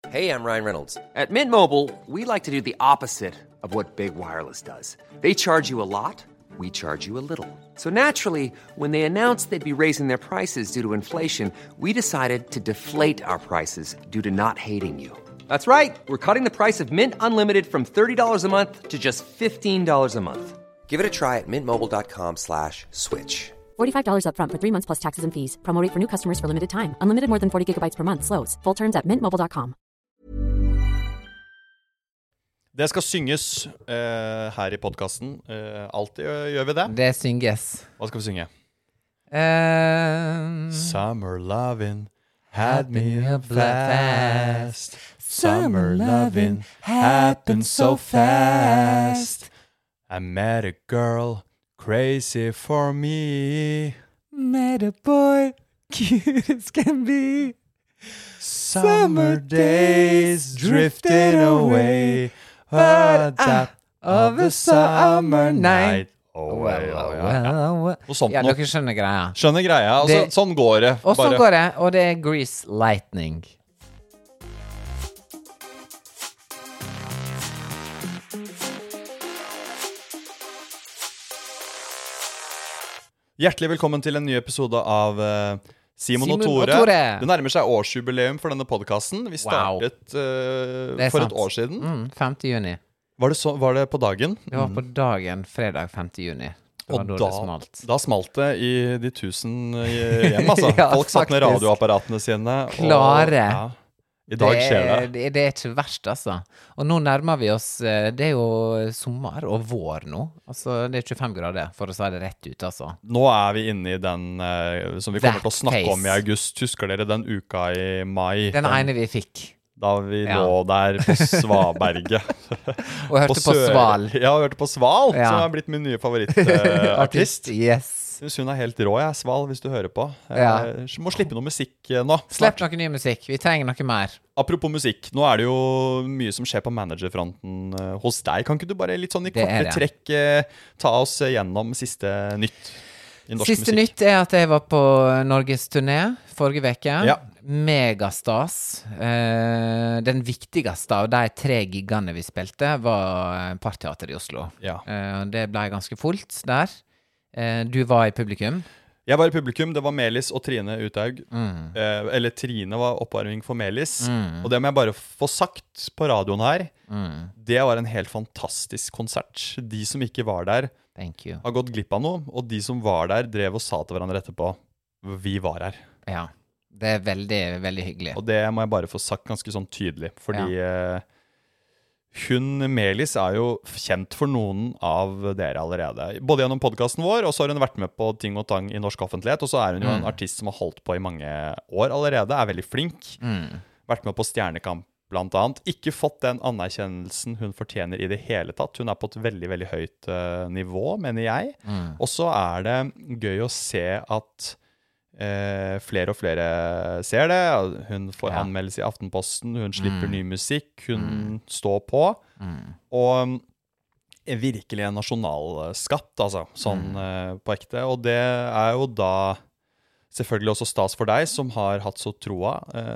Hey, I'm Ryan Reynolds. At Mint Mobile, we like to do the opposite of what Big Wireless does. They charge you a lot, we charge you a little. So naturally, when they announced they'd be raising their prices due to inflation, we decided to deflate our prices due to not hating you. That's right. We're cutting the price of Mint Unlimited from $30 a month to just $15 a month. Give it a try at mintmobile.com/switch. $45 up front for 3 months plus taxes and fees. Promo rate for new customers for limited time. Unlimited more than 40 gigabytes per month. Slows full terms at mintmobile.com. Det skal synges her I podcasten. Alltid gjør vi det. Det synges. Hva skal vi synge? Summer lovin' had me a blast. Summer lovin' happened so fast. I met a girl crazy for me. Met a boy cute as can be. Summer days drifting away. Of a summer night. Noe sånt Ja, nå. dere skjønner greia. Skjønner greia, altså, Det- sånn går det. Og sånn går det, og det Grease Lightning. Hjertelig velkommen til en ny episode av Simon og Simon og Tore. Tore. Det nærmer seg årsjubileum for denne podcasten. Vi startet Det er for sant. et år siden. 5. juni. Var det på dagen? Det var på dagen, fredag 5. juni. Det var Og da det smalt. da smalt det I de 1000 hjem, altså. Ja, Folk satt med faktisk. radioapparatene sine. Klare. Og, I dag skjer det. Det ikke verst, altså. Og nå nærmer vi oss Det jo sommer og vår nå. Altså, det 25 grader, for å si det rett ut, altså. Nå vi inne I den som vi kommer til å snakke om I august. Husker dere den uka I mai? Den ene vi fikk. Da vi Ja. lå der på Svaberget. Og hørte på Sval. Ja, hørte på Sval, Ja. som blitt min nye favorittartist. Yes. Synes hun helt rå, Sval, hvis du hører på. Ja. Må slippe noe musikk nå. Slipp noe ny musikk. Vi trenger noe mer. Apropos musikk, nå det jo mye som skjer på managerfronten hos deg. Kan ikke du bare litt sånn I Det korte det. trekk ta oss gjennom siste nytt I norsk Siste musikk? nytt at jeg var på Norges turné forrige veke. Ja. Megastas. Den viktigste av de 3 giggene vi spilte var Parteater I Oslo. Ja. Det ble ganske fullt der. Du var I publikum. Jeg var I publikum, det var Melis og Trine Uthaug. Eller Trine var oppvarming for Melis. Og det må jeg bare få sagt på radioen her. Det var en helt fantastisk konsert. De som ikke var der Thank you. har gått glipp av noe, og de som var der drev og sa til hverandre etterpå, vi var her. Ja. Det veldig, veldig hyggelig. Og det må jeg bare få sagt ganske sånn tydelig, fordi hun, Melis, jo kjent for noen av dere allerede. Både gjennom podcasten vår, og så har hun vært med på ting og tang I norsk offentlighet, og så hun jo en artist som har holdt på I mange år allerede, veldig flink. Vært med på Stjernekamp, blant annet. Ikke fått den anerkjennelsen hun fortjener I det hele tatt. Hun på et veldig, veldig høyt nivå, mener jeg. Og så det gøy å se at flere og flere ser det. Hun får anmeldelse I Aftenposten, hun slipper ny musikk, hun står på. Og virkelig en nasjonalskatt, altså, sånn på ekte. Og det jo da selvfølgelig også stas for deg, som har hatt så troa,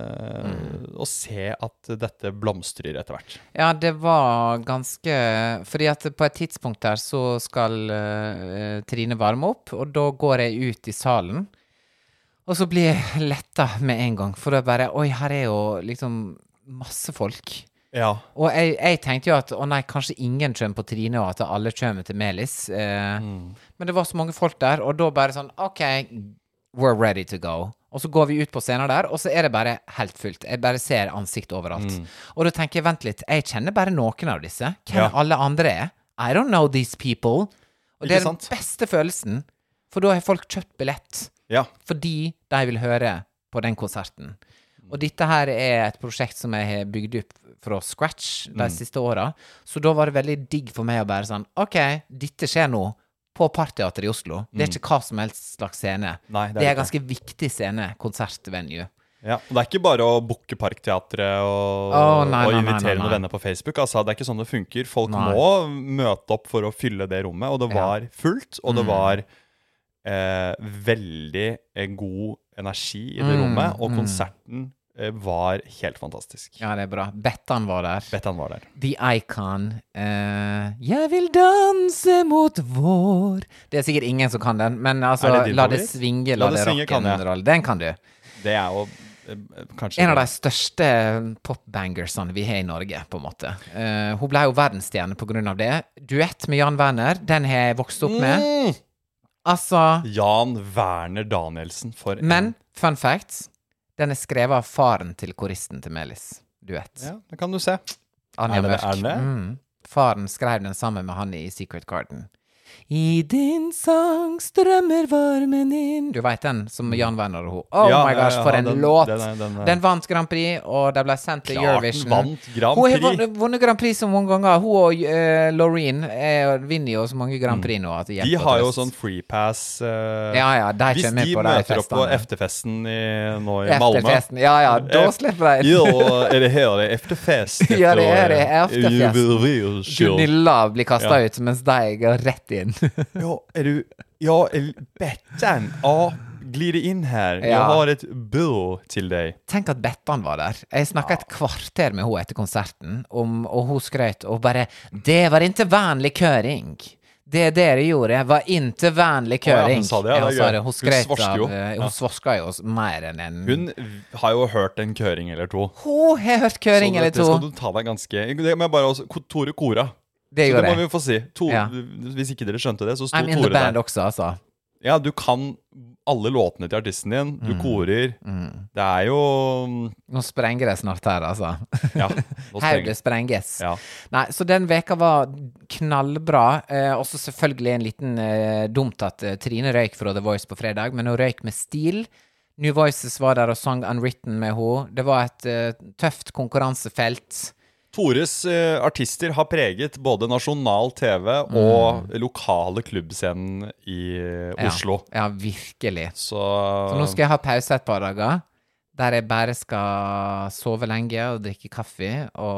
å se at dette blomstrer etter hvert. Ja, det var ganske Fordi at på et tidspunkt her så skal Trine varme opp, og da går jeg ut I salen. Og så blir jeg letta med en gang, for det bare, oi, her jo liksom masse folk. Ja. Og jeg tenkte jo at, å nei, kanskje ingen kommer på Trine, og at alle kommer til Melis. Men det var så mange folk der, og da bare sånn, ok, we're ready to go. Og så går vi ut på scenen der, og så det bare helt fullt. Jeg bare ser ansikt overalt. Og da tenker jeg, vent litt, jeg kjenner bare noen av disse. Hvem alle andre I don't know these people. Og det Ikke sant? den beste følelsen, for da har folk kjøpt billett. Ja. Fordi de vil høre på den konserten. Og dette her et prosjekt som jeg har bygd opp fra scratch de siste årene. Så da var det veldig digg for meg å bare sånn, ok, dette skjer nå på Parteater I Oslo. Det ikke hva som helst slags scene. Nei, det ikke. en ganske viktig scene, konsertvenue. Ja, og det ikke bare å booke Parkteatret og, nei, og nei, invitere nei. noen venner på Facebook. Altså, det ikke sånn det funker. Folk Nei. må møte opp for å fylle det rommet, og det var fullt, og det var veldig god energi I det rommet, og konserten var helt fantastisk. Ja, det bra. Bettan var der. Bettan var der. The Icon. Jeg vil danse mot vår. Det sikkert ingen som kan den, men altså, la det svinge, la det rocke en rolle. Den kan du. Det jo kanskje en av de største popbangersene vi har i Norge, på en måte. Hun ble jo verdensstjerne på grunn av det. Duett med Jan Werner, den har jeg vokst opp med. Altså Jan Werner Danielsen Men, fun facts, den skrevet av faren til koristen til Melis. Duett. Ja, det kan du se. Anja Mørk. Det? Faren skrev den sammen med han i Secret Garden. I din sang strømmer varmen inn. Du vet den, som Jan Werner og hun. My gosh, for en låt. Den vant Grand Prix, og det ble sendt til Eurovision. Vant Grand Prix. Hun har vunnet Grand Prix så mange ganger. Hun og Loreen vinner jo så mange Grand Prix nå. De har jo sånn free pass. De hvis de møter opp på efterfesten nå i Malmö. Da slipper de. Det her det efterfest? Ja, det efterfest. Gunilla blir kastet ut, mens de går rett inn. Bettan glider inn her. Jeg har et bud til deg. Tenk at Bettan var der. Jeg snakket et kvarter med henne etter konserten, og hun skrøt, og bare, det var ikke vanlig køring. Det dere gjorde var ikke vanlig køring. Hun sa det, hun skrøt av, hun svorska jo mer enn en... Hun har jo hørt en køring eller to. Hun har hørt køring eller to. Så det skal du ta deg ganske... Det må bare også, Tore Kora. Det må vi få si. Hvis ikke dere skjønte det, så sto Tore der. I'm in the band også, altså. Ja, du kan alle låtene til artisten din. Du korer. Det jo... Nå sprenger det snart her, altså. Ja, her det sprenges. Ja. Nei, så den veka var knallbra. Også selvfølgelig en liten dumt at Trine røyk fra The Voice på fredag, men hun røyk med stil. New Voices var der og sang Unwritten med henne. Det var et tøft konkurransefelt. Tores artister har preget både nasjonal TV og lokale klubbscenen i Oslo. Ja, virkelig. Så nå skal jeg ha pause et par dager, der jeg bare skal sove lenge og drikke kaffe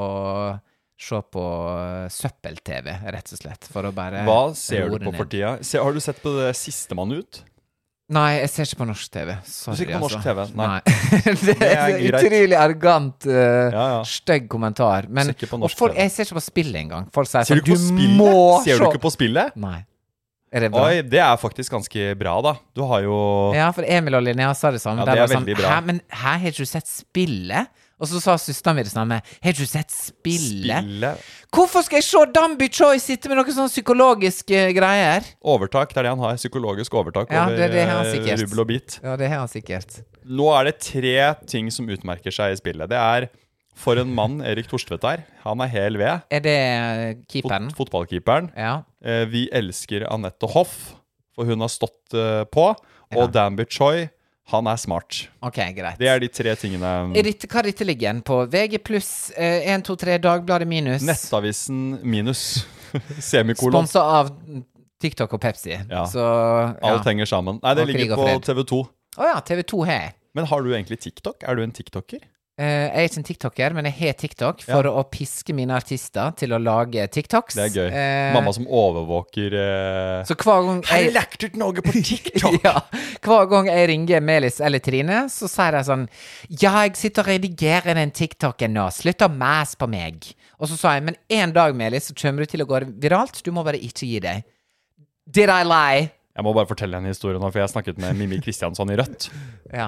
og se på søppel-TV, rett og slett, for å bare... Hva ser du på for tida? Har du sett på det siste man ut? Nei, jeg ser ikke på norsk TV. Sorry, du ser ikke på norsk TV? Nei. Det utrolig arrogant, stygg kommentar. Men, og folk, jeg ser ikke på spillet engang. Folk sier ser du ikke på spillet? Ser du ikke på spillet? Nei. Det bra? Oi, det faktisk ganske bra da. Du har jo... Ja, for Emil og Linnea sa det samme. Ja, det veldig bra. Men her har du sett spillet? Og så sa søsteren min det samme. Har du sett spillet? Hvorfor skal jeg se Damby Choi sitte med noen sånne psykologiske greier? Overtak, det det han har. Psykologisk overtak over rubbel og bit. Ja, det har han sikkert. Nå det 3 ting som utmerker seg i spillet. Det for en mann, Erik Torstvedt her. Han hel ved. Det keeperen? Fotballkeeperen. Ja. Vi elsker Annette Hoff, for hun har stått på. Og Damby Choi, han smart. Ok, greit. Det de 3 tingene. Hva dette ligger igjen på? VG pluss, 1, 2, 3, Dagbladet minus. Nettavisen minus. Semikolon. Sponset av TikTok og Pepsi. Ja. Så, alt henger sammen. Nei, det ligger på TV2. Åja, TV2 her. Men har du egentlig TikTok? Du en TikToker? Jeg ikke en TikToker, men jeg har TikTok for å piske mine artister til å lage TikToks. Det gøy. Mamma som overvåker Så hver gang jeg lagt ut noe på TikTok! Hver gang jeg ringer Melis eller Trine, så sier jeg sånn: ja, jeg sitter og redigerer den TikToken nå. Slutt å mase på meg. Og så sa jeg: men en dag, Melis, så kommer du til å gå viralt. Du må bare ikke gi deg. Did I lie? Jeg må bare fortelle en historie nå, for jeg snakket med Mimmi Kristiansson i Rødt. Ja.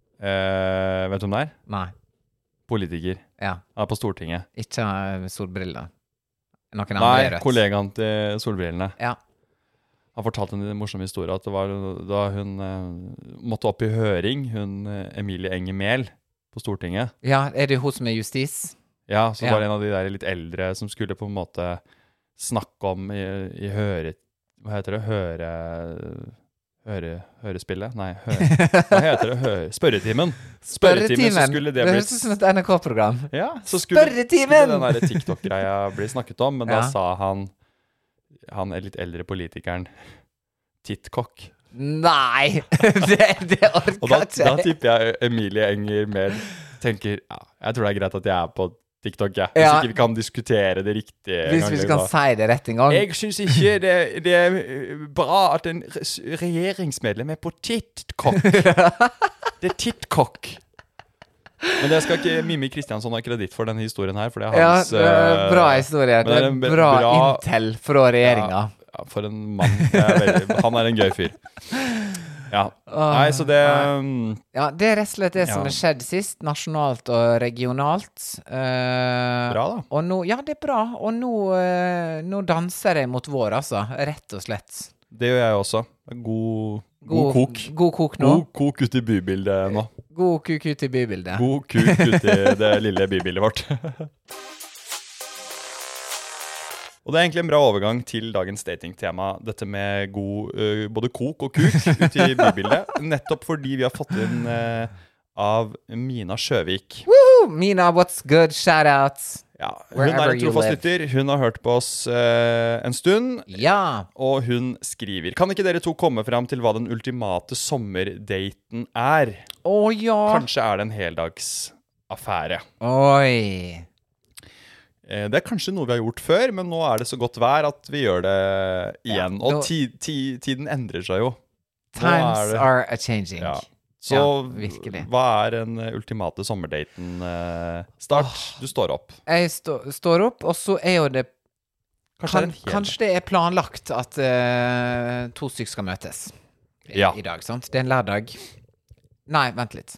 Vet du hvem det Nei. Politiker. Ja. Han på Stortinget. Ikke solbriller. Noen andre i Rødt. Nei, kollegaen til solbrillene. Ja. Han fortalte en morsom historie at det var da hun måtte opp i høring, hun Emilie Enger Mehl på Stortinget. Ja, det hun som justis? Ja, så var det en av de der litt eldre som skulle på en måte snakke om i høre... Hva heter det? Hørespillet? Nei, hva heter det? Spørretimen. Spørretimen, så skulle det høres ut som et NRK-program. Ja, så skulle Spørretimen! Den der TikTok-greia bli snakket om, men da sa han litt eldre politikeren, Tittkokk. Nei! det orker ikke. Og da tipper jeg Emilie Enger Mehl tenker, jeg tror det greit at jeg på TikTok, Hvis ikke vi kan diskutere det riktige. Hvis vi kan si det rett en gang. Jeg synes ikke det bra at en regjeringsmedlem på TikTok. Det Tittkokk. Men det skal ikke Mimmi Kristiansson ha kreditt for denne historien her, for det er Ja, hans... det er bra historie. Det er en bra intel fra regjeringa. Ja, for en mann. Han er en gøy fyr. Ja. Nei, så det Ja, det er rett og slett det som har skjedd sist, nasjonalt og regionalt. Bra da. Og nå, ja, det er bra. Og nå danser jeg mot vår, altså. Rett og slett. Det gjør jeg også. God kok. God kok nå. God kok ut i bybildet nå. God kuk ut i bybildet. God kuk ut i det lille bybildet vårt. Og det er egentlig en bra overgang til dagens datingtema, dette med både kok og kuk ut i bybildet. Nettopp fordi vi har fått inn av Mina Sjøvik. Woohoo! Mina, what's good? Shoutouts. Ja, hun er en trofast lytter. Hun har hørt på oss en stund. Ja. Og hun skriver: Kan ikke dere to komme frem til hva den ultimate sommerdaten er? Ja. Kanskje er det en heldagsaffære. Oi. Det er kanskje noe vi har gjort før, men nå er det så godt vær at vi gjør det igjen. Og tiden endrer seg jo. Times are a-changing. Ja. Så virkelig. Hva er den ultimate sommerdaten? Start, du står opp. Jeg står opp, og så er jo det Kanskje det er planlagt at 2 stykker skal møtes i dag, sant? Det er en lørdag. Nei, vent litt.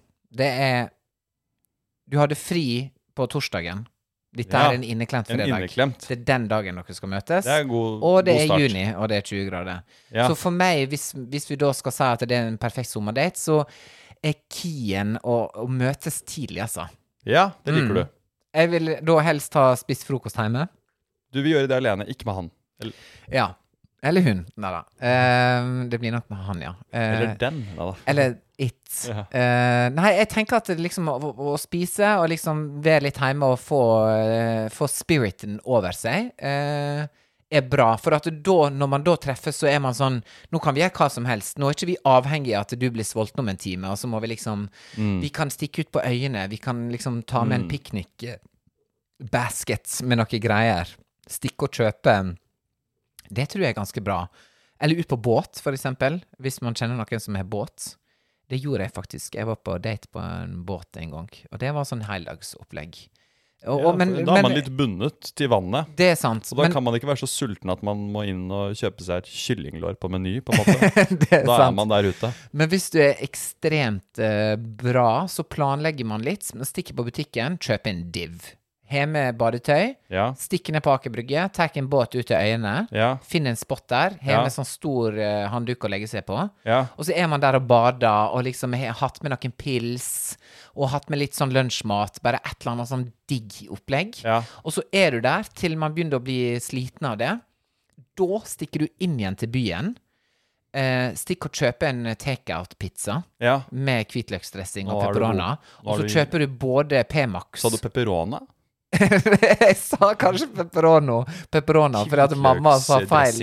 Du hadde fri på torsdagen. Dette er en inneklemt fredag. Det er den dagen dere skal møtes. Det er god start. Og det er juni, og det er 20 grader. Ja. Så for meg, hvis vi da skal si at det er en perfekt sommerdate, så er keyen å møtes tidlig, altså. Ja, det liker du. Jeg vil da helst ha spist frokost hjemme. Du vil gjøre det alene, ikke med han. Ja. Eller hun. Neida. Det blir nok med han, ja. Eller den, da. Eller it. Ja. Nei, jeg tenker at liksom å spise og liksom være litt hjemme og få spiriten over seg er bra. For at når man da treffes, så er man sånn, nå kan vi gjøre hva som helst. Nå er ikke vi avhengige av at du blir sulten om en time, og så må vi liksom, vi kan stikke ut på øyene, vi kan liksom ta med en piknik basket med noen greier. Stikke og kjøpe. Det tror jeg er ganske bra. Eller ut på båt, for eksempel, hvis man kjenner noen som har båt. Det gjorde jeg faktisk. Jeg var på date på en båt en gang, og det var sånn heldagsopplegg. Da er man litt bundet til vannet. Det er sant. Og da kan man ikke være så sulten at man må inn og kjøpe seg et kyllinglår på Meny, på en måte. Da er man der ute. Men hvis du er ekstremt bra, så planlegger man litt. Stikker på butikken, kjøper en div. Hjemme badetøy, stikker ned på Aker Brygge, tar en båt ut til øyene, finner en spot der, hjemme sånn stor handduk å legge seg på, og så er man der og bader, og liksom har hatt med noen pils, og hatt med litt sånn lunsjmat, bare et eller annet sånn digg opplegg, og så er du der til man begynner å bli sliten av det. Da stikker du inn igjen til byen, stikk og kjøpe en take-out-pizza med hvitløksdressing og pepperona, og så kjøper du både P-Max. Sa du pepperona? Jeg sa kanskje pepperona, fordi at mamma sa feil.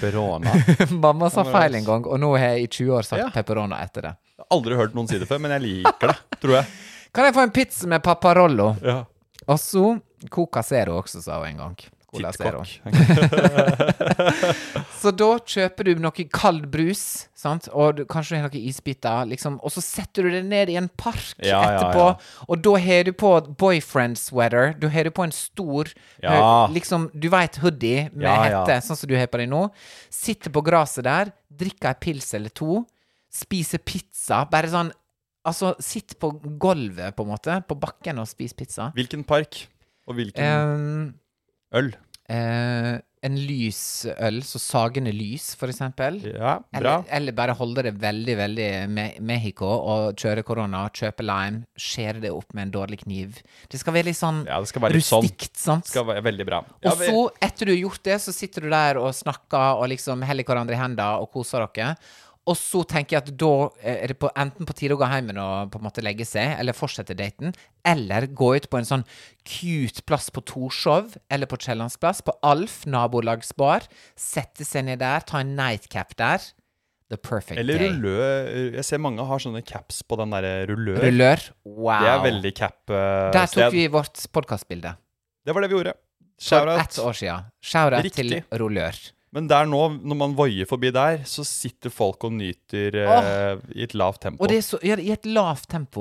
Mamma sa feil en gang, og nå har jeg i 20 år sagt pepperona etter det. Jeg har aldri hørt noen si det før, men jeg liker det, tror jeg. Kan jeg få en pizza med paparollo? Ja. Og så Coca Zero også, sa hun en gang. Cola Zero. Så da kjøper du noe kald brus, sant? Og kanskje du har noen isbiter, liksom, og så setter du det ned i en park etterpå, og da har du på boyfriend sweater, du har på en stor, liksom, du vet, hoodie med hette, sånn som du har på deg nå, sitter på gresset der, drikker en pils eller to, spiser pizza, bare sånn, altså, sitt på gulvet på en måte, på bakken og spis pizza. Hvilken park? Og hvilken øl? En lys øl, så sagende lys, for eksempel. Ja, bra. Eller bare holde det veldig, veldig Mexico, og kjøre korona, kjøpe lime, skjære det opp med en dårlig kniv. Det skal være litt sånn rustikt, sant? Det skal være veldig bra. Og så, etter du har gjort det, så sitter du der og snakker, og liksom heller hverandre i hendene, og koser dere. Og så tenker jeg at da er det enten på tide å gå hjem og på en måte legge seg, eller fortsette daten, eller gå ut på en sånn cute plass på Torshov, eller på Kjellandsplass, på Alf, nabolagsbar, sette seg ned der, ta en nightcap der. The perfect eller day. Eller rullør. Jeg ser mange har sånne caps på den der rullør. Rullør? Wow. Det er veldig cap Der tok vi vårt podcastbilde. Det var det vi gjorde. For 1 år siden. Shoutout til rullør. Men der nå, når man voier forbi der, så sitter folk og nyter i et lavt tempo. Og det er så, i et lavt tempo.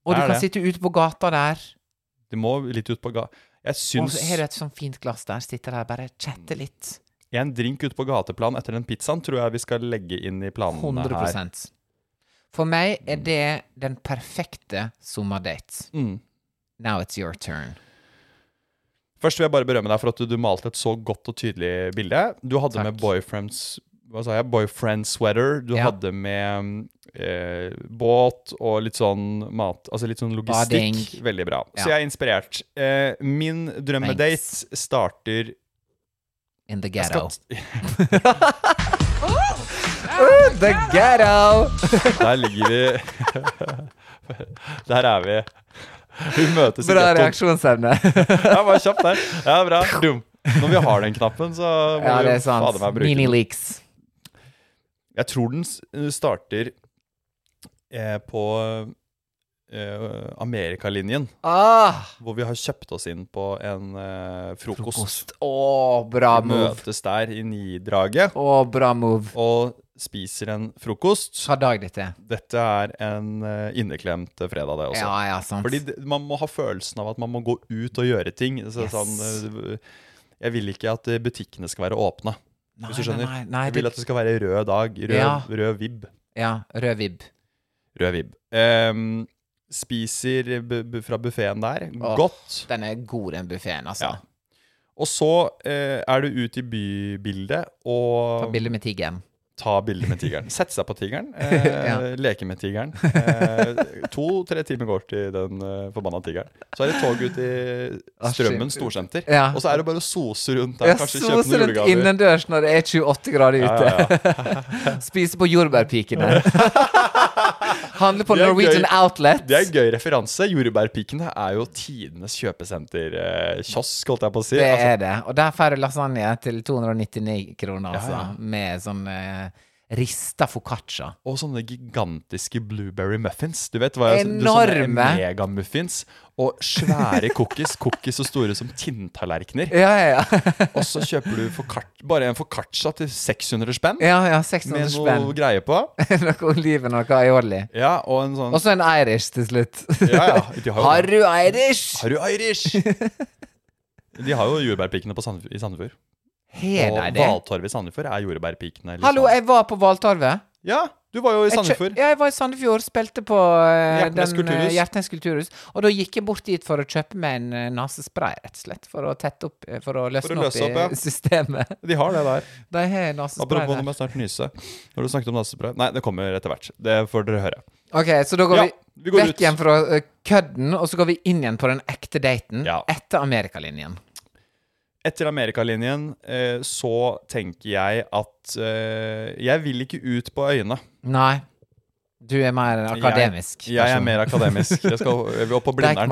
Og du Er kan det? sitte ute på gata der. Du må litt ut på Jeg Og syns så har du et sånn fint glass der. Sitter der, bare chatte litt. en drink ute på gateplan etter den pizzaen tror jeg vi skal legge inn i planene her. 100%. For meg er det den perfekte sommerdate. Now it's your turn. Først vil jeg bare berømme deg for at du malte et så godt og tydelig bilde. Du hadde Takk. med boyfriend sweater. Du Ja. hadde med båt og litt sånn mat, altså litt sånn logistikk. Bading. Veldig bra. Ja. Så jeg er inspirert. Min drømmedate starter In the Jeg ghetto. skal- The ghetto! Der ligger vi Der er vi. Vi møtes i Bra ghettoen. reaksjonsevne. Ja, bare kjapt der. Ja, bra. Dum. Når vi har den knappen, så må Ja, vi det jo er sant. fader meg bruke den. Mini-leaks. Jeg tror den starter på Amerikalinjen, hvor vi har kjøpt oss inn på en frokost. Bra Vi move. møtes der i Nidraget Bra move. og spiser en frokost. Hva dag dette er? Dette er en inneklemt fredag, det også. Ja, sant. Fordi man må ha følelsen av at man må gå ut og gjøre ting. Så Yes. sånn, jeg vil ikke at butikkene skal være åpne, hvis du skjønner. Nei, Jeg vil at det skal være rød dag, Ja. rød vibb. Ja, rød vibb. Rød vibb. Spiser fra buffeten der. Åh. Godt. Den er god, den buffeten, altså. Ja. Og så er du ute i bybildet og Ta bilde med tigeren. ta bilder med tigeren. Sette seg på tigeren. Ja. Leke med tigeren. 2-3 timer går til den forbanna tigeren. Så er det tog ut i Strømmen storsenter. Ja. Og så er det bare å sose rundt der. Jeg Kanskje kjøpe soser noen rundt julegaver. innendørs når det er 28 grader ute. Ja. Spise på jordbærpikene. Handle på Det er Norwegian gøy. Outlet. Det er en gøy referanse. Jordbærpikene er jo tidenes kjøpesenter-kiosk, holdt jeg på å si. Det Altså, er det. Og der får du lasagne til 299 kroner, altså. Ja. Med sånn rista focaccia. og sånne gigantiske blueberry muffins. Du vet hva jeg Enorme. Sånne megamuffins. Og svære cookies. Cookies så store som tinntallerkener. Ja. Og så kjøper du bare en focaccia til 600 spenn. Ja, 600 Med spenn. noe greie på. Noe oliven og noe aioli. Ja, og en sånn Og så en Irish til slutt. Ja. De har Har jo, du Irish? har du Irish? De har jo jordbærpikene i Sandefjord. Har Og de det? Valtorvet i Sandefjord er jordbærpikene. Liksom. Hallo, jeg var på Valtorvet. Ja, du var jo i Sandefjord. Jeg var i Sandefjord, spilte på Hjertnes kulturhus. Hjertnes kulturhus. Og da gikk jeg bort dit for å kjøpe meg en nesespray, rett og slett. For å tette opp, for å løsne løse opp, opp, i systemet. De har det der. De har nesespray Apropos, nå der. må jeg snart nyse. Når du snakket om nesespray. Nei, det kommer etter hvert. Det får dere høre. Ok, så da går Ja, vi vi går vekk ut. igjen fra kødden, og så går vi inn igjen på den ekte daten Ja. etter Amerikalinjen. Etter Amerikalinjen så tenker jeg at jeg vil ikke ut på øyene. Nei, du er mer akademisk. Jeg er person. mer akademisk. Jeg vil opp på Blindern.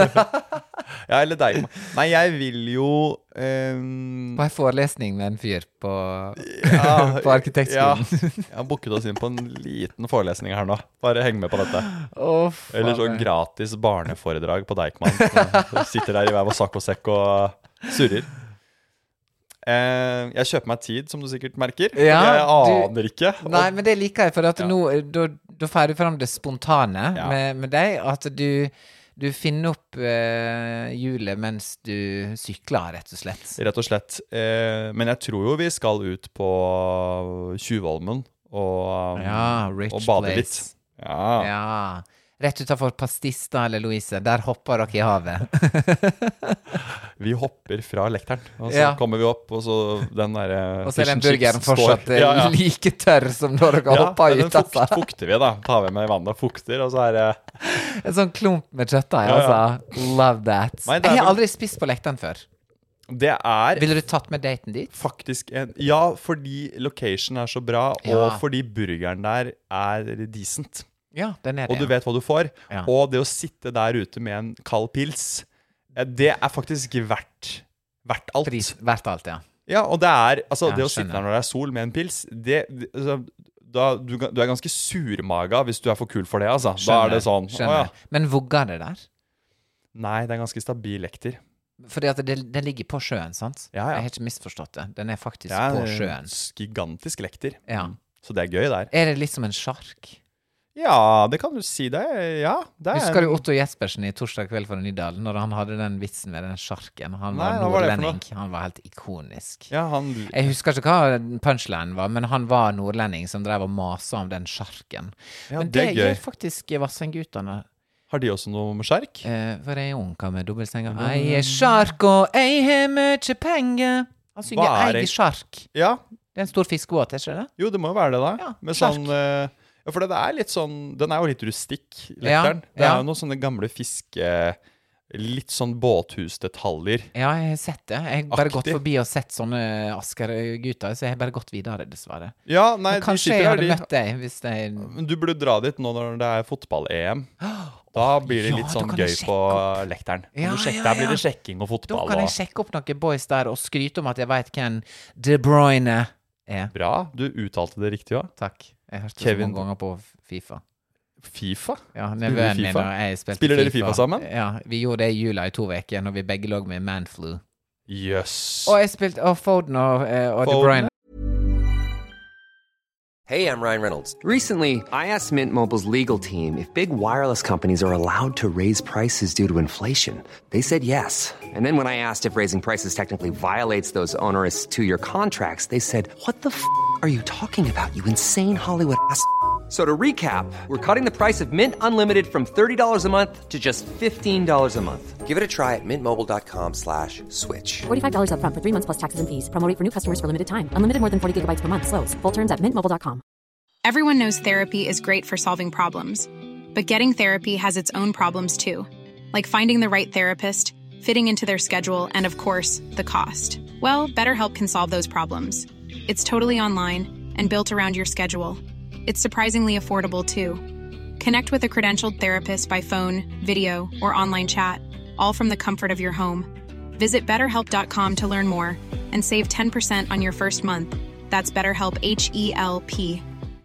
Ja, eller Deichman. Nei, jeg vil jo På en forelesning med en fyr på, ja, på arkitektskolen. Ja, jeg har booket oss inn på en liten forelesning her nå. Bare heng med på dette. Uff, Eller sånn faen. gratis barneforedrag på Deichman. Så sitter der i hver vår sakk og sekk og surrer. Jeg kjøper meg tid, som du sikkert merker. Ja, Jeg aner ikke. Nei, men det liker jeg, for at Ja. nå da får du fram det spontane Ja. med deg. At du finner opp hjulet mens du sykler, rett og slett. Rett og slett. Men jeg tror jo vi skal ut på Tjuvholmen og, Ja, rich og bade place. litt. Ja. Ja. Rett utenfor Pastista eller Louise. Der hopper dere i havet. Vi hopper fra lekteren, og så Ja. kommer vi opp, og så den derre Og så er den burgeren fortsatt like tørr som da dere hoppa den ut. Altså. fukter vi, da. Tar vi med i vannet og fukter, og så er det En sånn klump med kjøttdeig, Ja, ja. altså. Love that. Nei, det er Jeg har vel- aldri spist på lekteren før. Det er Ville du tatt med daten dit? faktisk en Ja, fordi location er så bra, Ja. og fordi burgeren der er decent. Ja, den er det. Og du vet hva du får. Ja. Og det å sitte der ute med en kald pils, det er faktisk verdt alt. Pris verdt alt, ja. Ja, og det er Altså, Ja, det å sitte skjønner. der når det er sol med en pils, altså, du er ganske surmaga hvis du er for kul for det, altså. Da er det sånn Skjønner. Å ja. Men vugger det der? Nei, det er en ganske stabil lekter. Fordi at den ligger på sjøen, sant? Ja, ja. Jeg har ikke misforstått det. Den er faktisk Det er på en sjøen. gigantisk lekter. Ja. Så det er gøy der. Er det litt som en sjark? Ja, det kan du si det. Ja, det Husker du Otto Jespersen i Torsdag kveld for Nydal, når han hadde den vitsen med den sjarken? Han Nei, var hva var det for nordlending. Han var helt ikonisk. Ja, Jeg husker ikke hva punchline var, men han var nordlending som drev og masa om den sjarken. Ja, men det er gøy. gjør faktisk Vassendgutane. Har de også noe med skjerk? For jeg er unga med dobbeltsenger. Jeg er sjark, og jeg har mye penger. Han synger Hva er jeg er sjark. Ja, Det er en stor fiskebåt, er ikke det? jo, det må jo være det da. Ja, Med skjerk. sånn, ja, for det er litt sånn, den er jo litt rustikk, lekteren. Det er jo noen sånne gamle litt sånn båthusdetaljer. Ja, jeg har sett det. Jeg har bare gått Aktig. forbi og sett sånne Asker-gutter, så jeg har bare gått videre, dessverre. Ja, nei, Men de kanskje sitter jeg der, hadde de- møtt deg hvis jeg Men du burde dra dit nå når det er fotball-EM. Da blir det ja, litt da sånn kan jeg gøy sjekke på lekteren. Ja, Der blir det sjekking og Da fotball. kan jeg Og... sjekke opp noen boys der og skryte om at jeg vet hvem De Bruyne er. Bra, du uttalte det riktig også. Takk. Jeg hørte det så Kevin- mange ganger på FIFA. FIFA? Ja, Spiller nevøen du min FIFA? og jeg spilte Spiller dere FIFA sammen? Ja, vi gjorde det i jula i 2 uker, når vi begge lå med Manflu. Jøss. Og jeg spilte Foden og De Foden. Bruyne. Hey, I'm Ryan Reynolds. Recently, I asked Mint Mobile's legal team if big wireless companies are allowed to raise prices due to inflation. They said yes. And then when I asked if raising prices technically violates those onerous 2-year contracts, they said, "What the f*** are you talking about, you insane Hollywood ass?" So to recap, we're cutting the price of Mint Unlimited from $30 a month to just $15 a month. Give it a try at mintmobile.com/switch. $45 up front for 3 months plus taxes and fees. Promo rate for new customers for limited time. Unlimited more than 40 gigabytes per month. Slows full terms at mintmobile.com. Everyone knows therapy is great for solving problems, but getting therapy has its own problems too, like finding the right therapist, fitting into their schedule, and of course, the cost. Well, BetterHelp can solve those problems. It's totally online and built around your schedule. It's surprisingly affordable too. Connect with a credentialed therapist by phone, video, or online chat, all from the comfort of your home. Visit betterhelp.com to learn more and save 10% on your first month. That's BetterHelp, H-E-L-P.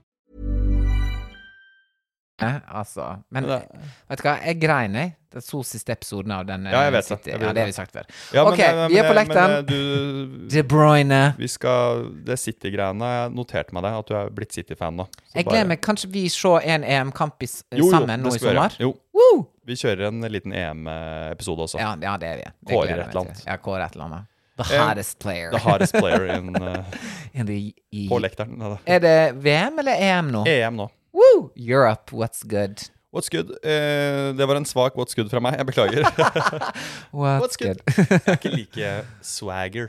Altså. Men vet du hva, jeg grein, jeg. Den så siste episoden av den. Ja, jeg vet det. City. Jeg vet Ja, det det. har vi sagt før. Ja, men, Ok, vi er på lekteren. du, De Bruyne. vi skal, det City-greiene, jeg noterte meg det, at du er blitt City-fan nå. Så Jeg bare- gleder meg. Kanskje vi ser en EM-kamp Jo, sammen nå det i skal vi gjøre. sommer? Jo, Woo! vi kjører en liten EM-episode også. Ja, det er vi. Det Kårer gleder jeg et meg eller til. annet. Ja, kårer et eller annet. The Eh, hottest player. The hardest player på lekteren. Ja, da. Er det VM eller EM nå? EM nå. Woo! Europe, what's good? What's good? Det var en svak what's good fra meg. Jeg beklager. What's good? Jeg er ikke like swagger.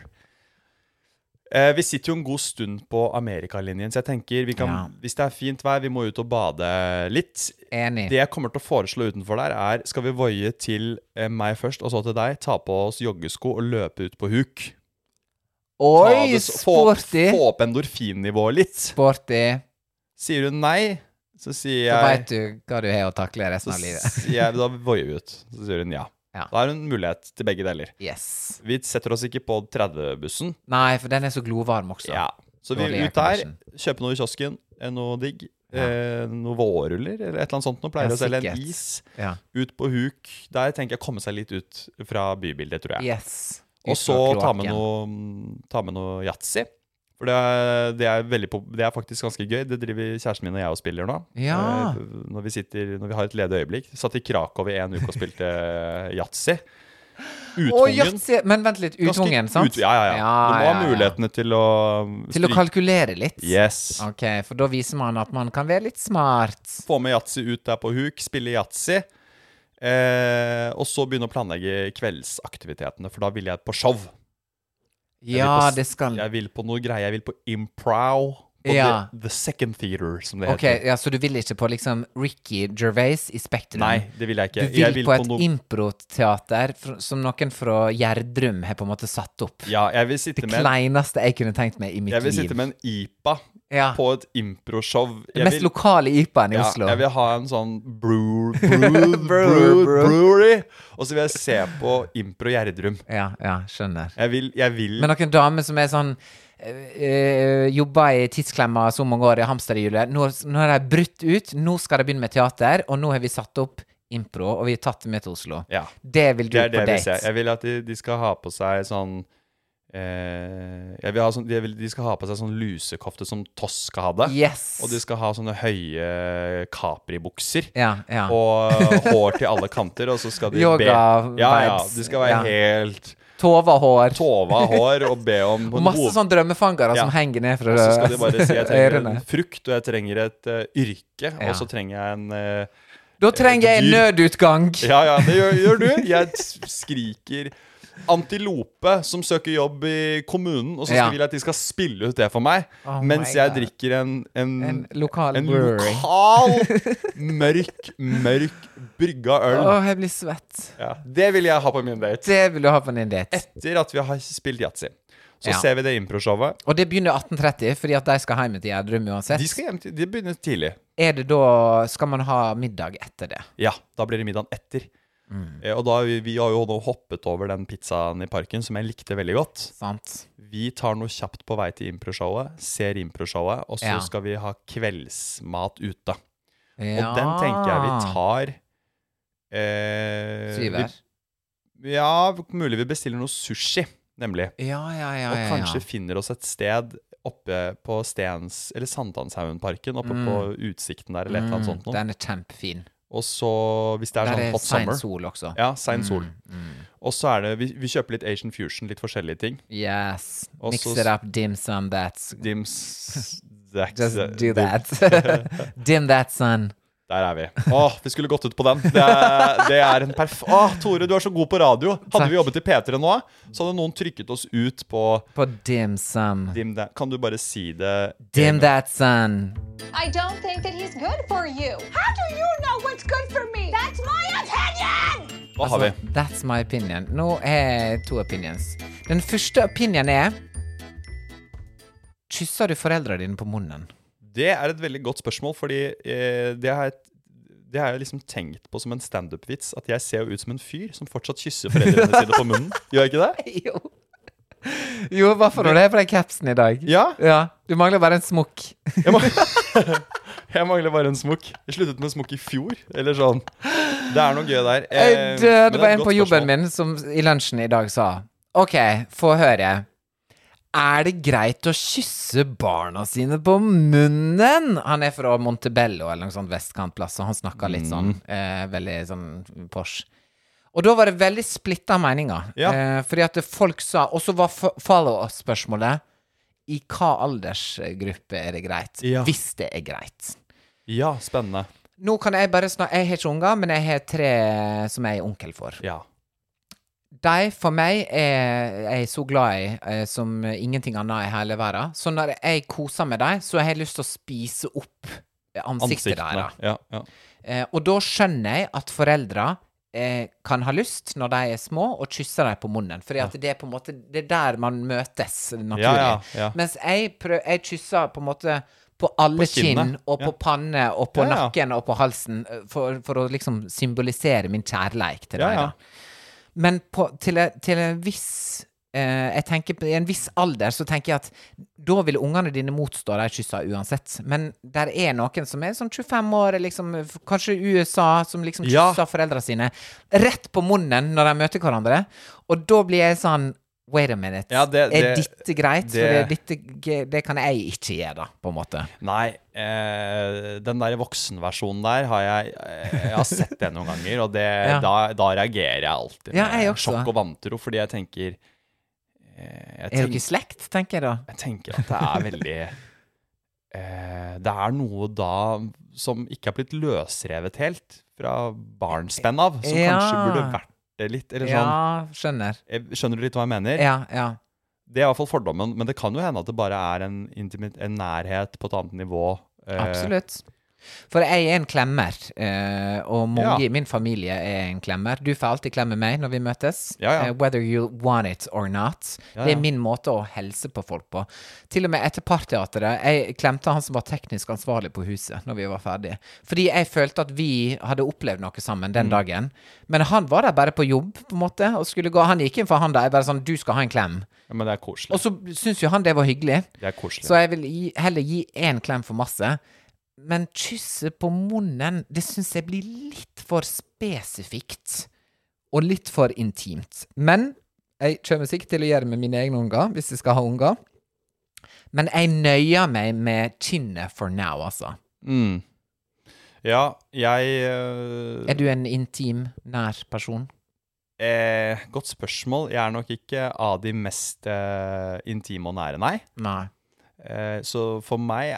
Vi sitter jo en god stund på Amerikalinjen, så jeg tenker vi kan, Ja. hvis det er fint vær, vi må ut og bade litt. Enig. Det jeg kommer til å foreslå utenfor der er, skal vi voie til meg først, og så til deg, ta på oss joggesko og løpe ut på huk. Ta Oi, det sporty! Få opp endorfinnivået litt. Sporty. Sier hun nei, så sier Da jeg vet du hva du har å takle resten av livet. Da voier vi ut. Så sier hun ja. Ja. Da er det en mulighet til begge deler. Yes. Vi setter oss ikke på 30-bussen. Nei, for den er så glovarm også. Ja. Så vi Dårlig er ut der, aircondition. kjøper noe i kiosken, noe digg. Noe vårruller eller et eller annet sånt. Nå pleier Ja, å selge en sikkert. is. Ja. Ut på huk. Der tenker jeg komme seg litt ut fra bybildet, tror jeg. Yes. Og Ut så fra ta kloakken. med noe yatzy. For det er det er faktisk ganske gøy. Det driver kjæresten min og jeg og spiller nå. Ja. Når vi har et ledig øyeblikk. Satt i Krakow i en uke og spilte yatzy. Å, yatzy. Men vent litt, utvungen, sant? Ja. Du må ha mulighetene til å Til å kalkulere litt? Yes. Ok, for da viser man at man kan være litt smart. Få med yatzy ut der på huk, spille yatzy. Og så begynne å planlegge kveldsaktivitetene, for da vil jeg på show. Ja, det skal Jeg vil på noe greier. Jeg vil på improv. På Ja. the Second Theater, som det Ok, heter. ja, så du vil ikke på liksom Ricky Gervais i Spektrum? Nei, det vil jeg ikke. Du vil, Jeg vil på et noe improteater som noen fra Gjerdrum har på en måte satt opp. Ja, jeg vil sitte Det med kleineste jeg kunne tenkt meg i mitt Jeg vil liv. sitte med en IPA Ja. på et improshow. Den mest lokale IPA-en i Ja, Oslo. jeg vil ha en sånn Brew. brewery. Og så vil jeg se på Impro Gjerdrum. Ja, skjønner. Jeg vil Men noen damer som er sånn jobba i tidsklemma så mange år i hamsterhjulet. Nå har de brutt ut, nå skal de begynne med teater, og nå har vi satt opp impro, og vi har tatt det med til Oslo. Ja. Det vil du Det er på det jeg vil date. se. Jeg vil at de skal ha på seg sånn Jeg vil ha sånn, de skal ha på seg sånn lusekofte som Toss skal ha det. Yes. Og de skal ha sånne høye Capri-bukser. Ja. Og hår til alle kanter, og så skal de Yoga-vibes. De skal være helt Tova hår og be om masse sånn drømmefangere som henger ned fra og så skal de bare si jeg trenger ørene. en frukt, og jeg trenger et yrke, og så trenger jeg en da trenger jeg en nødutgang. Ja, det gjør du. Jeg skriker antilope som søker jobb i kommunen, og så vil jeg at de skal spille ut det for meg, mens jeg drikker en lokal mørk brygga øl. Jeg blir svett. Ja, det vil jeg ha på min date. Det vil du ha på din date. Etter at vi har spilt Yatzy. Så ser vi det impro-showet. Og det begynner 18:30, fordi at de skal hjem til Gjerdrum uansett. De begynner tidlig. Det da, skal man ha middag etter det? Ja, da blir det middagen etter. Og da vi har jo nå hoppet over den pizzaen i parken, som jeg likte veldig godt. Sant. Vi tar noe kjapt på vei til impro-showet, ser impro-showet, og så skal vi ha kveldsmat ute. Og den tenker jeg vi tar Syver. Mulig vi bestiller noe sushi, nemlig. Og kanskje finner oss et sted oppe på eller Sankthanshaugen-parken, oppe på utsikten der, eller et eller annet sånt noe. Den kjempefin. Og så, hvis det sånn hot summer. Sein sol også. Ja, sein sol. Og så det, vi kjøper litt Asian fusion, litt forskjellige ting. Yes. Mix it up, dim sum, that's. Just do that. Dim that, son. Der vi. Vi skulle gått ut på den. Det en Tore, du så god på radio. Hadde vi jobbet i P3 nå, så hadde noen trykket oss ut på dim sum. Kan du bare si det? Dim that, son. I don't think that he's good for you. How do you know what's good for me? That's my opinion! Hva har vi? That's my opinion. Nå jeg 2 opinions. Den første opinion kysser du foreldrene dine på munnen? Det et veldig godt spørsmål, fordi det har jeg liksom tenkt på som en stand-up-vits, at jeg ser jo ut som en fyr som fortsatt kysser foreldrene sine på munnen. Gjør jeg ikke det? Jo, hva for det for deg capsen i dag? Ja. Du mangler bare en smokk. Jeg mangler bare en smokk. Jeg sluttet med smokk i fjor, eller sånn. Det noe gøy der. Det var en på jobben min som i lunsjen i dag sa, ok, få høre. Det greit å kysse barna sine på munnen? Han fra Montebello eller noe sånt vestkantplass, og han snakket litt sånn, veldig sånn Porsche. Og da var det veldig splittet meninger. Fordi at folk sa, og så var follow-up-spørsmålet, i hva aldersgruppe det greit? Hvis det greit. Ja, spennende. Nå kan jeg bare snakke, jeg har ikke unger, men jeg har 3 som jeg onkel for. Ja. De for meg jeg så glad i som ingenting annet i hele verden. Så når jeg koser med dem, så har jeg lyst til å spise opp ansiktet deres. Ja. Og da skjønner jeg at foreldre kan ha lyst når de små og kysse dem på munnen. Fordi at det på en måte, det der man møtes naturlig. Ja. Mens jeg kysser på en måte på alle kinn og på panne og på nakken og på halsen for å liksom symbolisere min kjærleik til dem. Men til en viss jeg tenker på en viss alder så tenker jeg at da vil ungene dine motstå de kysser uansett. Men der noen som sånn 25 år liksom, kanskje i USA som liksom kysser foreldre sine rett på munnen når de møter hverandre. Og da blir jeg sånn wait a minute, dette greit? For det kan jeg ikke gjøre da, på en måte. Nei, den der voksenversjonen der har jeg har sett det noen ganger, og da reagerer jeg alltid med sjokk og vantro, fordi jeg tenker du ikke slekt, tenker jeg da? Jeg tenker at det veldig det noe da som ikke har blitt løsrevet helt fra barnspenn av, som kanskje burde vært det litt, eller sånn. Ja, skjønner. Skjønner du litt hva jeg mener? Ja. Det i hvert fall fordommen, men det kan jo hende at det bare en nærhet på et annet nivå. Absolutt. For jeg en klemmer, og mange i min familie en klemmer. Du får alltid klemme meg når vi møtes, whether you want it or not. Det min måte å helse på folk på. Til og med etter parteateret, jeg klemte han som var teknisk ansvarlig på huset når vi var ferdige. Fordi jeg følte at vi hadde opplevd noe sammen den dagen. Men han var der bare på jobb, på en måte, og skulle gå. Han gikk inn for han der, bare sånn, du skal ha en klem. Ja, men det koselig. Og så synes jo han det var hyggelig. Det koselig. Så jeg vil heller gi en klem for masse. Men kysse på munnen, det synes jeg blir litt for spesifikt og litt for intimt. Men Jeg kommer sikkert til å gjøre det med mine egne unger, hvis jeg skal ha unger. Men jeg nøyer meg med kinnet for now, altså. Ja, jeg Er du en intim, nær person? Godt spørsmål. Jeg nok ikke av de mest intime og nære, nei. Nei. Så for meg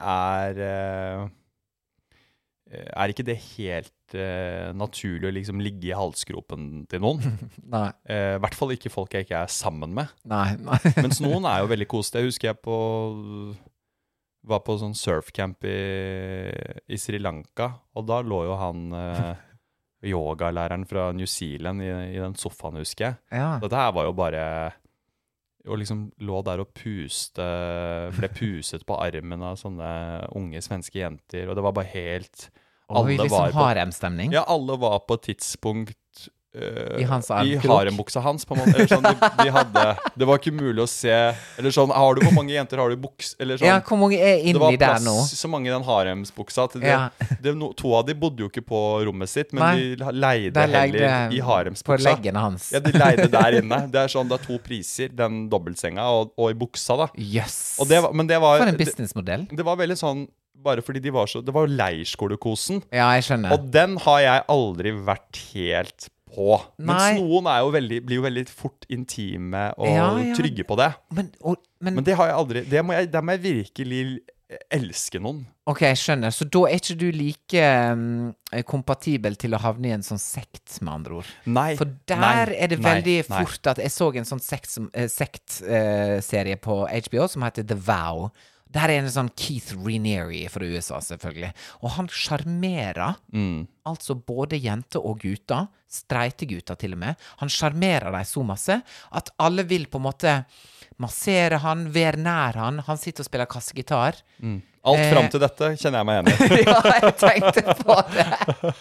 ikke det helt naturlig å liksom ligge i halsgropen til noen. Nei. I hvert fall ikke folk jeg ikke er sammen med. Nei. Mens noen er jo veldig koselig. Jeg husker jeg var på sånn surfcamp i Sri Lanka, og da lå jo han yogalæreren fra New Zealand i den sofaen, husker jeg. Ja. Dette her var jo bare og liksom lå der og ble puset på armen av sånne unge svenske jenter, og det var bare helt Oi, liksom haremstemning. Ja, alle var på et tidspunkt I hans armkrok. I harembuksa hans, på en måte. Eller sånn, det var ikke mulig å se. Eller sånn, hvor mange jenter har du i buks? Eller sånn, ja, hvor mange inni der nå? Det var plass så mange i den haremsbuksa. To av de bodde jo ikke på rommet sitt, men de leide heller i haremsbuksa. På leggene hans. Ja, de leide der inne. Det er 2 priser, den dobbeltsenga og i buksa da. Yes. For en businessmodell. Det var veldig sånn, bare fordi det var jo leirskolekosen. Ja, jeg skjønner. Og den har jeg aldri vært helt på. Mens noen blir jo veldig fort intime og trygge på det. Men det har jeg aldri. Der må jeg virkelig elske noen. Ok, jeg skjønner. Så da er ikke du like kompatibel til å havne i en sånn sekt, med andre ord? Nei. For der er det veldig fort at jeg så en sånn sektserie på HBO som heter The Vow. Der er en sånn Keith Raniere fra USA, selvfølgelig. Og han sjarmerer altså både jenter og gutter, streite gutter til og med. Han sjarmerer dem så masse at alle vil på en måte massere han, være nær han. Han sitter og spiller kassegitar. Alt frem til dette kjenner jeg meg igjen i. Ja, jeg tenkte på det.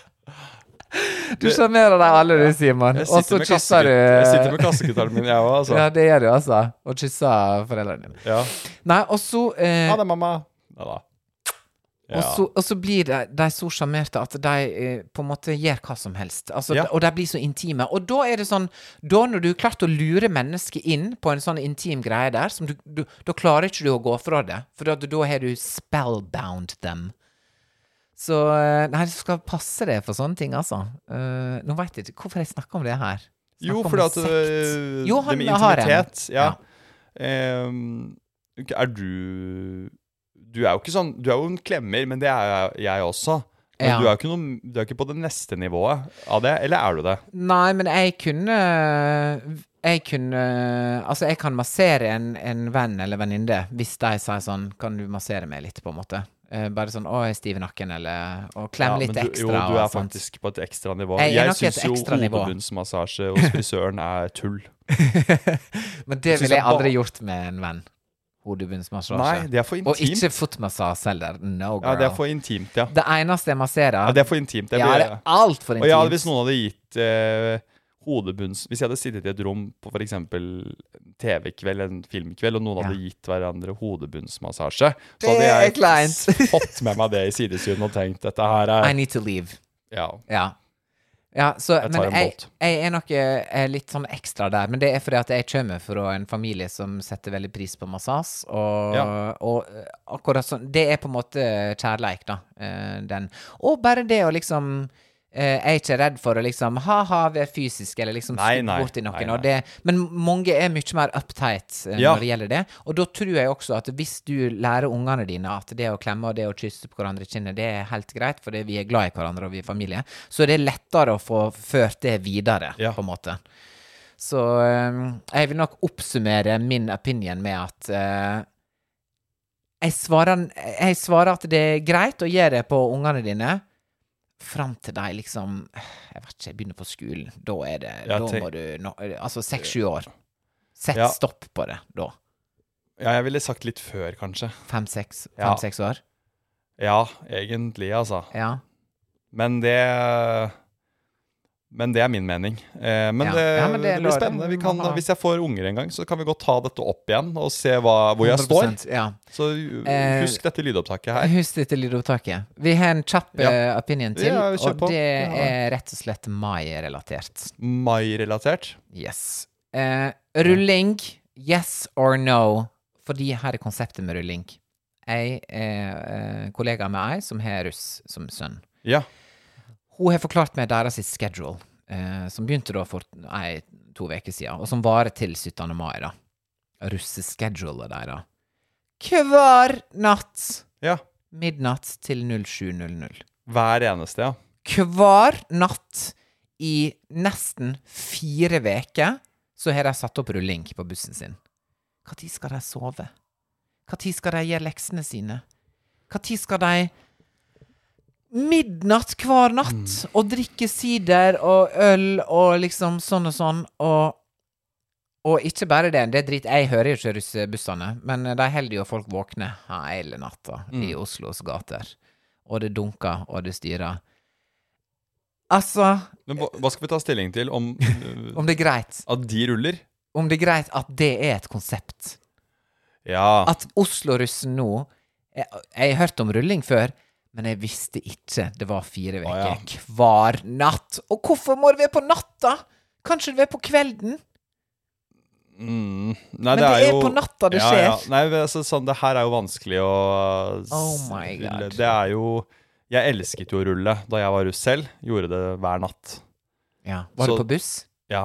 Du sjarmerer deg alle, du, Simon. Og så kysser du. Jeg sitter med kassegitaren min, jeg også, altså. Ja, det gjør du, altså. Og kysser foreldrene dine. Ja. Nei, og så Ha det, mamma. Ja da. Ja. Og så blir de så sjarmerte at de på en måte gjør hva som helst. Altså, og de blir så intime. Og da er det sånn, da når du klart å lure mennesket inn på en sånn intim greie der, som da klarer ikke du å gå fra det. For da har du spellbound dem. Så nei, du skal passe det for sånne ting, altså. Nå vet jeg ikke hvorfor jeg snakker om det her. Jo, fordi at det med intimitet, ja. Du er jo ikke sånn, du er jo en klemmer, men det er jeg også. Men du er ikke på det neste nivået av det, eller er du det? Nei, men jeg altså jeg kan massere en venn eller venninne hvis de sier sånn, kan du massere meg litt på en måte? Bare sånn, jeg er stiv i nakken, eller og klemme litt ekstra. Jo, du er faktisk på et ekstra nivå. Jeg synes jo hodebunnsmassasje hos frisøren er tull. Men det ville jeg aldri gjort med en venn. Hodebunnsmassasje. Nei, det er for intimt. Og ikke footmassasje heller. No, girl. Ja, det er for intimt, ja. Det eneste jeg masserer. Ja, det er for intimt. Det er alt for intimt. Og hvis noen hadde gitt hodebunns... Hvis jeg hadde sittet i et rom på for eksempel TV-kveld, en filmkveld, og noen hadde gitt hverandre hodebunnsmassasje, så hadde jeg fått med meg det i sidesyn og tenkt, dette her er... I need to leave. Ja. Så, men jeg er nok litt sånn ekstra der, men det er fordi at jeg kommer fra en familie som setter veldig pris på massas, og akkurat sånn, det er på en måte kjærleik da, og bare det å liksom jeg er ikke redd for å liksom vi er fysisk eller liksom bort i noen og det, men mange er mye mer uptight når det gjelder det, og da tror jeg også at hvis du lærer ungene dine at det å klemme og det å kysse på hverandre i kinnet, det er helt greit, fordi vi er glad i hverandre og vi er familie, så er det lettere å få ført det videre på en måte. Så jeg vil nok oppsummere min opinion med at jeg svarer at det er greit å gjøre det på ungene dine fram til deg liksom, jeg vet ikke, jeg begynner på skolen, da er det, da må du, altså 6-7 år, sett stopp på det, da. Ja, jeg ville sagt litt før, kanskje. 5-6 år? Ja, egentlig, altså. Ja. Men det er min mening. Men det blir spennende. Hvis jeg får unger en gang, så kan vi godt ta dette opp igjen og se hvor jeg står. Så husk dette lydopptaket her. Husk dette lydopptaket. Vi har en kjapp opinion til, og det er rett og slett mai-relatert. Mai-relatert? Yes. Rulling, yes or no? Fordi her konseptet med rulling. Jeg kollega med meg som har russ som sønn. Ja. Hun har forklart meg deres schedule, som begynte da for 2 veker siden, og som varer til 17. mai da. Russeschedulet der da. Hver natt, Ja. midnatt til 07:00. Hver eneste, ja. Hver natt i nesten 4 veker, så har de satt opp rulling på bussen sin. Hva tid skal de sove? Hva tid skal de gjøre leksene sine? Hva tid skal de midnatt hver natt og drikke sider og øl og liksom sånn og sånn, og ikke bare det er dritt, jeg hører jo ikke russebussene, men de holder jo folk våkne hele natta i Oslos gater, og det dunker og det styrer. Altså, Men hva skal vi ta stilling til om det er greit, at de ruller? om det er greit at det er et konsept. Ja. At Oslo-russen nå, jeg har hørt om rulling før, men jeg visste ikke det var 4 veker hver natt. Og hvorfor må det være på natta? Kanskje det være på kvelden? Nei, Men det er på natta det skjer. Ja. Nei, altså, sånn, det her er jo vanskelig å Oh my God. Det er jo Jeg elsket jo å rulle da jeg var russ selv. Gjorde det hver natt. Ja. Var Så- du på buss? Ja.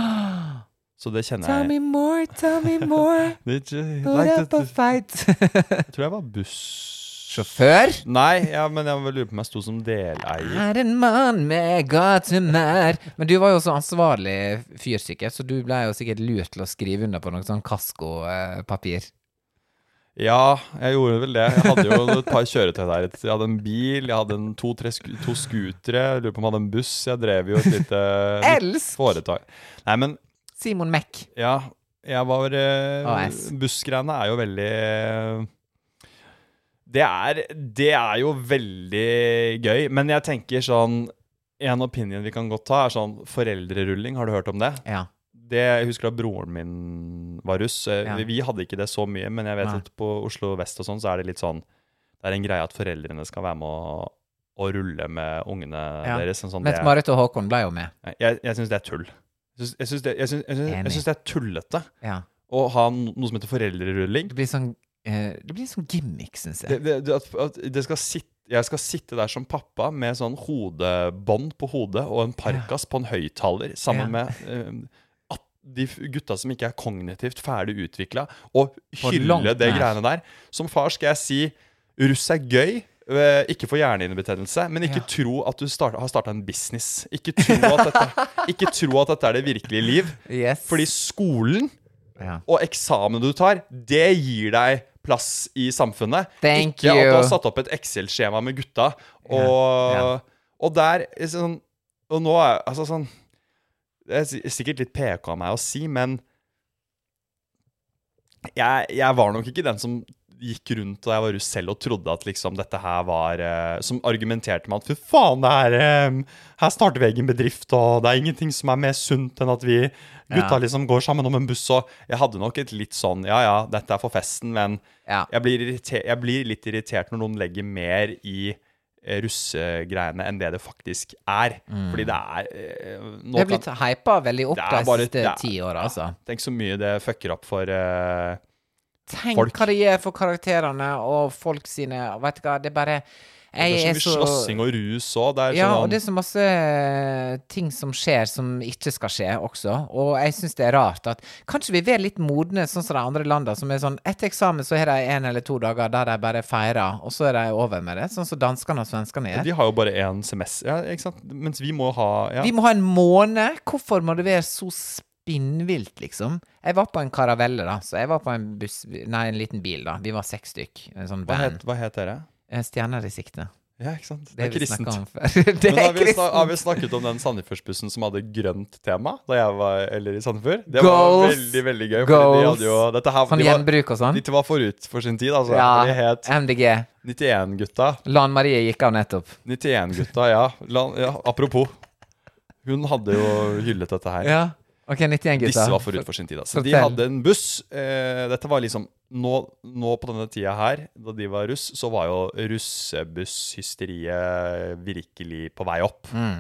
Så det kjenner Tell jeg. me more, tell me more. Put up a fight. Jeg tror jeg var buss... Sjåfør? Nei, ja, men jeg lurer på om jeg sto som deleier. Er en mann med gatemær. Men du var jo så ansvarlig fyr sikkert, så du ble jo sikkert lurt til å skrive under på noe sånn kasko-papir. Ja, jeg gjorde vel det. Jeg hadde jo et par kjøretøy der. Jeg hadde en bil, jeg hadde to scootere, jeg lurer på om jeg hadde en buss. Jeg drev jo et lite Elsk! foretak. Nei, men Simon Meck. ja, jeg var AS. Bussgreiene er jo veldig det er jo veldig gøy, men jeg tenker sånn en opinion vi kan godt ta er sånn foreldrerulling, har du hørt om det? Ja. Jeg husker da broren min var russ. Ja. Vi hadde ikke det så mye, men jeg vet Nei. at på Oslo Vest og sånn, så er det litt sånn det er en greie at foreldrene skal være med å rulle med ungene deres. En sånn, Mens Marit og Håkon ble jo med. jeg synes det er tull. Jeg synes det er tullete Ja. å ha noe som heter foreldrerulling. Det blir sånn gimmick, synes jeg. Jeg skal sitte der som pappa med sånn hodebånd på hodet og en parkas på en høyttaler sammen med de gutta som ikke er kognitivt ferdig utviklet, og hylle det greiene der. Som far skal jeg si, russ er gøy, ikke for hjernehinnebetennelse, men ikke tro at du har startet en business. Ikke tro at dette er det virkelige liv. Yes. Fordi skolen og eksamen du tar, det gir deg plass i samfunnet. Thank ikke at du har you. satt opp et Excel-skjema med gutta. Og der sånn, og nå er altså sånn, det er sikkert litt PK av meg å si, men jeg var nok ikke den som gikk rundt da jeg var russ selv og trodde at liksom dette her var som argumenterte med at fy faen, her starter vi egen bedrift, og det er ingenting som er mer sunt enn at vi gutta liksom går sammen om en buss. Og jeg hadde nok et litt sånn dette er for festen, men jeg blir litt irritert når noen legger mer i russegreiene enn det faktisk er. Fordi det er Det har blitt hypa veldig opp de siste 10 år, altså. Tenk så mye det fucker opp for Tenk folk. hva det gjør for karakterene og folk sine. Vet du hva, det er bare det er så mye slåssing og rus også. Det er Ja, sånn, og det er så masse ting som skjer som ikke skal skje også. Og jeg synes det er rart at kanskje vi er litt modne, sånn som de andre landene, som er sånn, etter eksamen så har de 1 eller 2 dager der de bare feirer, og så er de over med det, sånn som danskene og svenskene er. de har jo bare 1 semester, ikke sant? Mens vi må ha Vi må ha en måned. Hvorfor må det være så spinnvilt, liksom? Jeg var på en karavelle, da, så jeg var på en buss, nei, en liten bil, da. Vi var 6 stykk, en sånn band. Hva het dere? Stjerner i sikte. Ja, ikke sant? Det Det er vi snakket kristent. om før. Det Men er har kristent. vi snakket om den Sandefjordsbussen som hadde grønt tema da jeg var i Sandefjord? Det var Goals. veldig, veldig gøy. Goals. Fordi de hadde jo dette her, Sånn gjenbruk og sånn. de var forut for sin tid, altså. Ja, De het MDG. 91-gutta. Lan Marie gikk av nettopp. 91-gutta, ja. Apropos. Hun hadde jo hyllet dette her. Ja. Ok, 91 gutta. Disse var forut for sin tid. Altså. De Fortell. hadde en buss. Dette var liksom nå på denne tida her, da de var russ, så var jo russebuss-hysteriet virkelig på vei opp.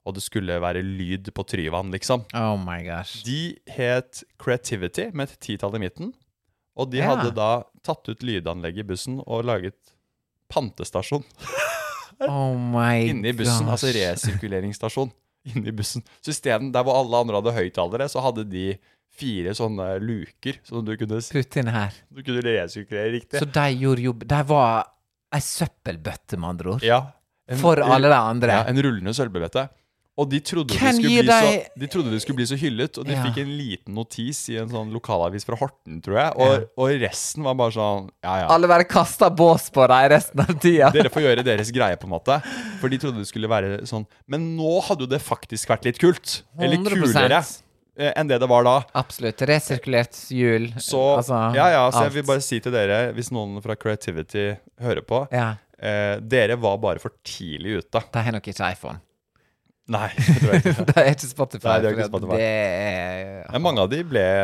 og det skulle være lyd på Tryvann, liksom. Oh my gosh. De het Creativity, med et 10-tall i midten, og de hadde da tatt ut lydanlegget i bussen og laget pantestasjon. Oh my Inni bussen, gosh. altså resirkuleringsstasjon inni bussen. Så i stedet, der hvor alle andre hadde høyttalere, så hadde de 4 sånne luker, som du kunne Putt inn her. Du kunne resirkulere riktig. Så de gjorde jobb. De var ei søppelbøtte, med andre ord. Ja. For alle de andre. Ja, en rullende sølvbillette. Og de trodde de skulle bli så hyllet, og de fikk en liten notis i en sånn lokalavis fra Horten, tror jeg. Og resten var bare sånn, ja. Alle bare kastet bås på deg resten av tida. Dere får gjøre deres greie, på en måte. For de trodde det skulle være sånn. Men nå hadde jo det faktisk vært litt kult. Eller 100%. kulere enn det var da. Absolutt. Resirkulert hjul. Så, så jeg vil bare si til dere, hvis noen fra Creativity hører på, dere var bare for tidlig ute. De har nok ikke iPhone. Nei, det tror jeg ikke. Det er ikke Spotify. Nei, det er ikke Spotify. Det mange av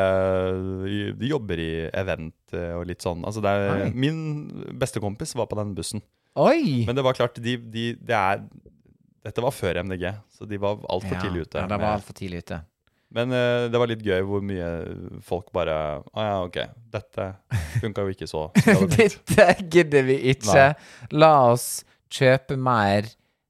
de jobber i event og litt sånn. Altså min bestekompis var på den bussen. Oi! Men det var klart, dette var før MDG, så de var alt for tidlig ute. Ja, de var alt for tidlig ute. Men det var litt gøy hvor mye folk bare ok, dette funket jo ikke så. Dette gidder vi ikke. La oss kjøpe mer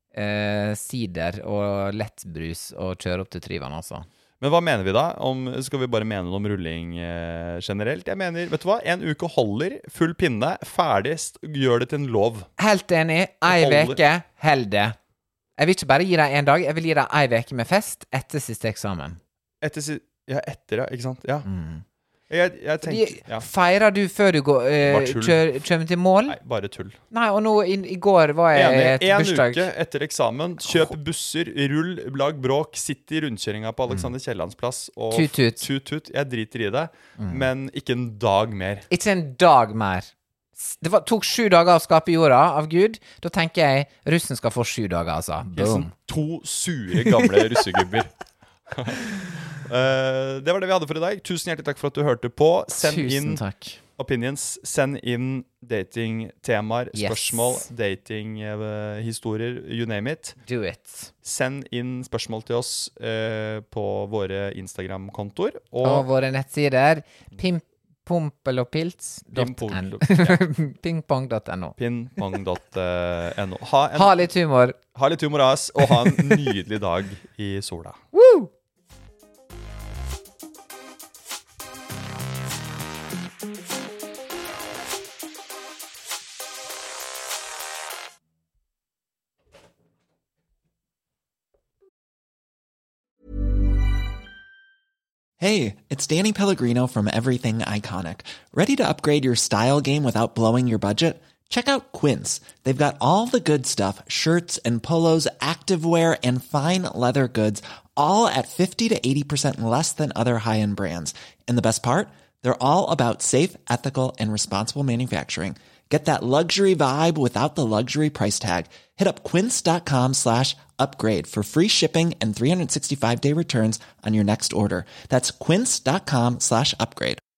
sider og lettbrus og kjøre opp til Tryvann, altså. Men hva mener vi da? Skal vi bare mene noe om rulling generelt? Jeg mener, vet du hva? En uke holder, full pinne, ferdig, gjør det til en lov. Helt enig. Ei veke, held det. Jeg vil ikke bare gi deg en dag, jeg vil gi deg ei veke med fest etter siste eksamen. Etter, ikke sant? Ja. Jeg tenker, feirer du før du kommer til mål? Nei, bare tull. Nei, og nå i går var jeg et bursdag. En uke etter eksamen, kjøp busser, rull, lag bråk, sitt i rundkjøringa på Alexander Kiellands plass og tut. Jeg driter i det, men ikke en dag mer. Ikke en dag mer. Det tok 7 dager å skape jorda av Gud. Da tenker jeg, russen skal få 7 dager, altså. Boom. 2 sure gamle russegubber. Det var det vi hadde for i dag. Tusen hjertelig takk for at du hørte på. Send inn opinions. Send inn dating-temaer, spørsmål, dating-historier, you name it. Do it. Send inn spørsmål til oss på våre Instagram-kontoer. Og våre nettsider. Pingpongdotno. Pingpong.no. Ha litt humor. Ha litt humor, ass. Og ha en nydelig dag i sola. Woo! Hey, it's Danny Pellegrino from Everything Iconic. Ready to upgrade your style game without blowing your budget? Check out Quince. They've got all the good stuff, shirts and polos, activewear, and fine leather goods, all at 50 to 80% less than other high-end brands. And the best part? They're all about safe, ethical, and responsible manufacturing. Get that luxury vibe without the luxury price tag. Hit up quince.com/upgrade for free shipping and 365-day returns on your next order. That's quince.com/upgrade.